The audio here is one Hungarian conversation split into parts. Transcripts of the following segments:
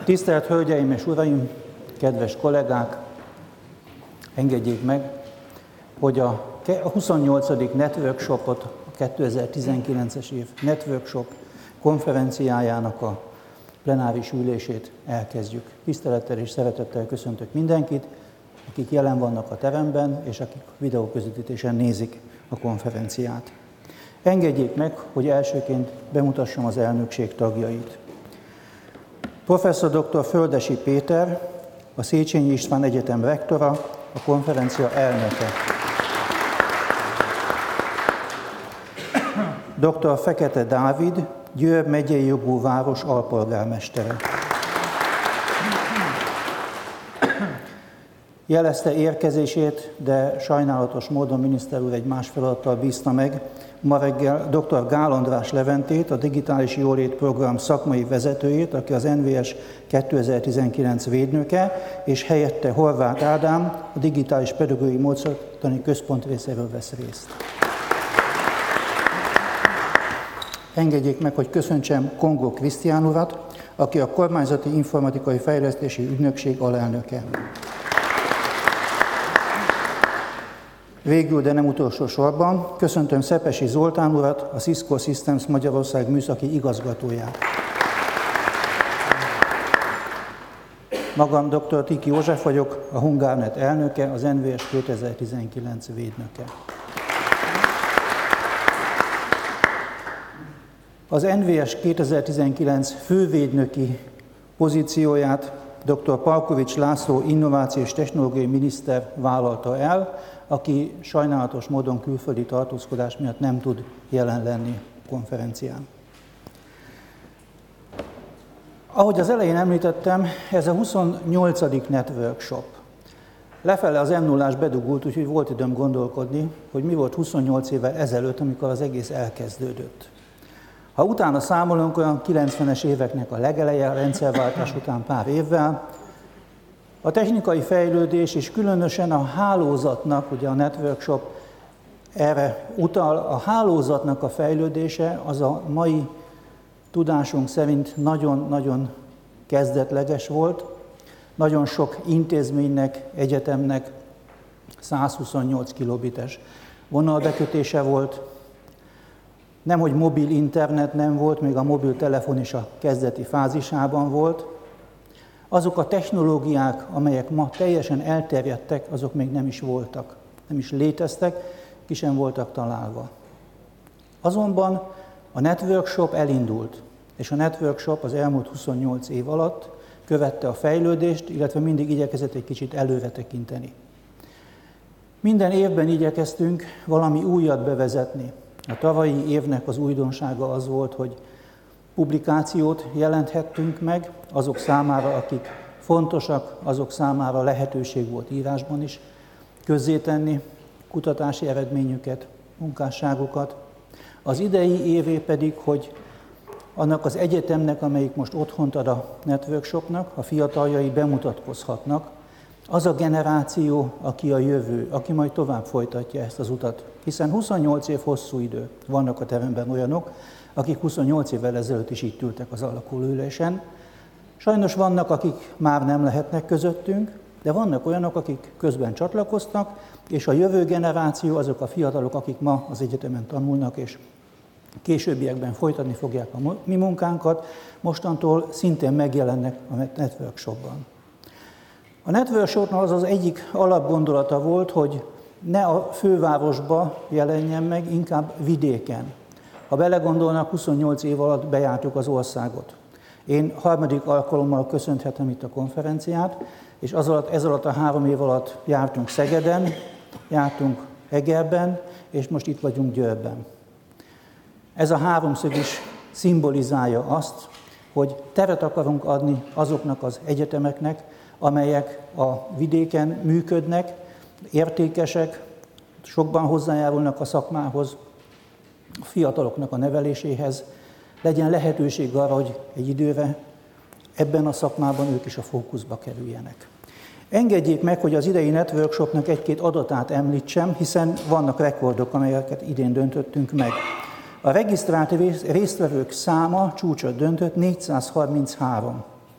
Tisztelt Hölgyeim és Uraim, kedves kollégák, engedjék meg, hogy a 28. Networkshopot, a 2019-es év Networkshop konferenciájának a plenáris ülését elkezdjük. Tisztelettel és szeretettel köszöntök mindenkit, akik jelen vannak a teremben, és akik videóközvetítésen nézik a konferenciát. Engedjék meg, hogy elsőként bemutassam az elnökség tagjait. Professzor dr. Földessy Péter, a Széchenyi István Egyetem rektora, a konferencia elnöke. Dr. Fekete Dávid, Győr megyei jogú város alpolgármestere. Jelezte érkezését, de sajnálatos módon miniszter úr egy más feladattal bízta meg. Ma reggel dr. Gál András Leventét, a Digitális Jólét Program szakmai vezetőjét, aki az NVS 2019 védnöke, és helyette Horváth Ádám, a Digitális Pedagógiai Módszertani Központ részéről vesz részt. Engedjék meg, hogy köszöntsem Kongó Krisztián urat, aki a Kormányzati Informatikai Fejlesztési Ügynökség alelnöke. Végül, de nem utolsó sorban, köszöntöm Szepesi Zoltán urat, a Cisco Systems Magyarország műszaki igazgatóját. Magam dr. Tiki József vagyok, a HungárNet elnöke, az NVS 2019 védnöke. Az NVS 2019 fővédnöki pozícióját dr. Palkovics László innovációs és technológiai miniszter vállalta el, aki sajnálatos módon külföldi tartózkodás miatt nem tud jelen lenni a konferencián. Ahogy az elején említettem, ez a 28. Networkshop. Lefele az M0-ás bedugult, úgyhogy volt időm gondolkodni, hogy mi volt 28 évvel ezelőtt, amikor az egész elkezdődött. Ha utána számolunk, olyan 90-es éveknek a legeleje, a rendszerváltás után pár évvel, a technikai fejlődés és különösen a hálózatnak, ugye a Networkshop erre utal, a hálózatnak a fejlődése az a mai tudásunk szerint nagyon-nagyon kezdetleges volt. Nagyon sok intézménynek, egyetemnek 128 kilobites vonalbekötése volt. Nemhogy mobil internet nem volt, még a mobiltelefon is a kezdeti fázisában volt. Azok a technológiák, amelyek ma teljesen elterjedtek, azok még nem is voltak, nem is léteztek, ki sem voltak találva. Azonban a Networkshop elindult, és a Networkshop az elmúlt 28 év alatt követte a fejlődést, illetve mindig igyekezett egy kicsit előre tekinteni. Minden évben igyekeztünk valami újat bevezetni. A tavalyi évnek az újdonsága az volt, hogy publikációt jelenthettünk meg azok számára, akik fontosak, azok számára lehetőség volt írásban is közzétenni kutatási eredményüket, munkásságukat. Az idei évé pedig, hogy annak az egyetemnek, amelyik most otthont ad a Networkshopnak, a fiataljai bemutatkozhatnak, az a generáció, aki a jövő, aki majd tovább folytatja ezt az utat. Hiszen 28 év hosszú idő, vannak a teremben olyanok, akik 28 évvel ezelőtt is itt ültek az alakulóülésen. Sajnos vannak, akik már nem lehetnek közöttünk, de vannak olyanok, akik közben csatlakoztak, és a jövő generáció azok a fiatalok, akik ma az egyetemen tanulnak, és későbbiekben folytatni fogják a mi munkánkat, mostantól szintén megjelennek a Networkshopban. A Networkshopnak az az egyik alapgondolata volt, hogy ne a fővárosba jelenjen meg, inkább vidéken. Ha belegondolnak, 28 év alatt bejártuk az országot. Én harmadik alkalommal köszönhetem itt a konferenciát, és ez alatt a 3 év alatt jártunk Szegeden, jártunk Egerben, és most itt vagyunk Győrben. Ez a háromszög is szimbolizálja azt, hogy teret akarunk adni azoknak az egyetemeknek, amelyek a vidéken működnek, értékesek, sokban hozzájárulnak a szakmához, a fiataloknak a neveléséhez, legyen lehetőség arra, hogy egy időre ebben a szakmában ők is a fókuszba kerüljenek. Engedjék meg, hogy az idei Networkshopnak egy-két adatát említsem, hiszen vannak rekordok, amelyeket idén döntöttünk meg. A regisztrált résztvevők száma csúcsot döntött 433.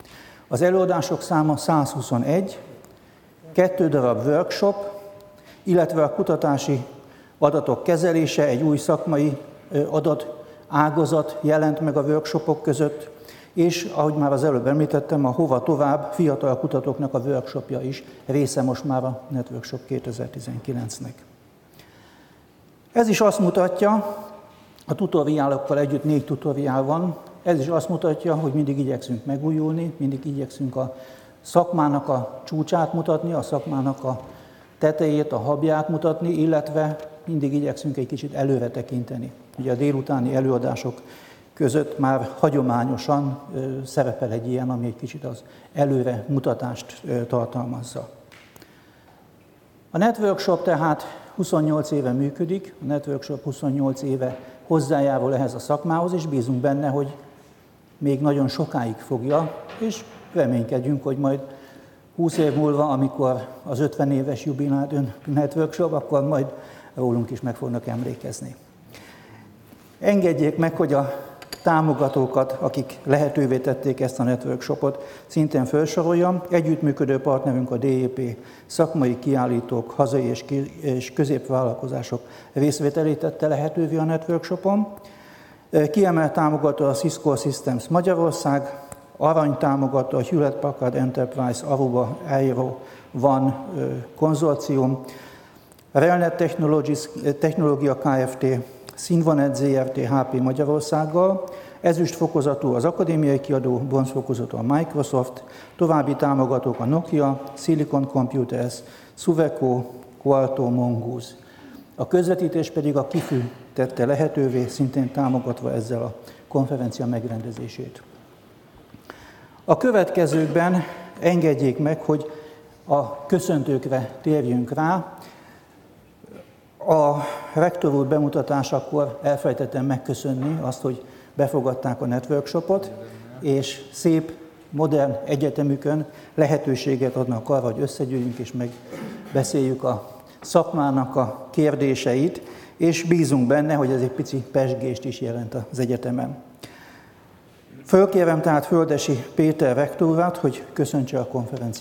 Az előadások száma 121, 2 darab workshop, illetve a kutatási adatok kezelése, egy új szakmai adatágazat jelent meg a workshopok között, és ahogy már az előbb említettem, a Hova tovább fiatal kutatóknak a workshopja is része most már a NetWorkshop 2019-nek. Ez is azt mutatja, a tutoriálokkal együtt 4 tutoriál van, ez is azt mutatja, hogy mindig igyekszünk megújulni, mindig igyekszünk a szakmának a csúcsát mutatni, a szakmának a tetejét, a habját mutatni, illetve mindig igyekszünk egy kicsit előre tekinteni. Ugye a délutáni előadások között már hagyományosan szerepel egy ilyen, ami egy kicsit az előre mutatást tartalmazza. A NetWorkshop tehát 28 éve működik, a NetWorkshop 28 éve hozzájárul ehhez a szakmához, és bízunk benne, hogy még nagyon sokáig fogja, és reménykedjünk, hogy majd 20 év múlva, amikor az 50 éves jubilált NetWorkshop, akkor majd rólunk is meg fognak emlékezni. Engedjék meg, hogy a támogatókat, akik lehetővé tették ezt a NetWorkshopot, szintén felsoroljam. Együttműködő partnerünk a DEP, szakmai kiállítók, hazai és középvállalkozások részvételét tette lehetővé a NetWorkshopon. Kiemelt támogató a Cisco Systems Magyarország, arany támogató a Hewlett Packard Enterprise Aruba Aero One konzorcium, RelNet Technológia Kft., Sinvanet Zrt. HP Magyarországgal, ezüst fokozatú az Akadémiai Kiadó, bronz fokozatú a Microsoft, további támogatók a Nokia, Silicon Computers, Suveco, Qualto, Mongoose. A közvetítés pedig a KIFÜ tette lehetővé, szintén támogatva ezzel a konferencia megrendezését. A következőkben engedjék meg, hogy a köszöntőkre térjünk rá. A rektor úr bemutatásakor elfelejtettem megköszönni azt, hogy befogadták a NetWorkshopot, és szép, modern egyetemükön lehetőséget adnak arra, hogy összegyűjjünk és megbeszéljük a szakmának a kérdéseit, és bízunk benne, hogy ez egy pici pezsgést is jelent az egyetemen. Fölkérem tehát Földessy Péter rektor urat, hogy köszöntse a konferenciát.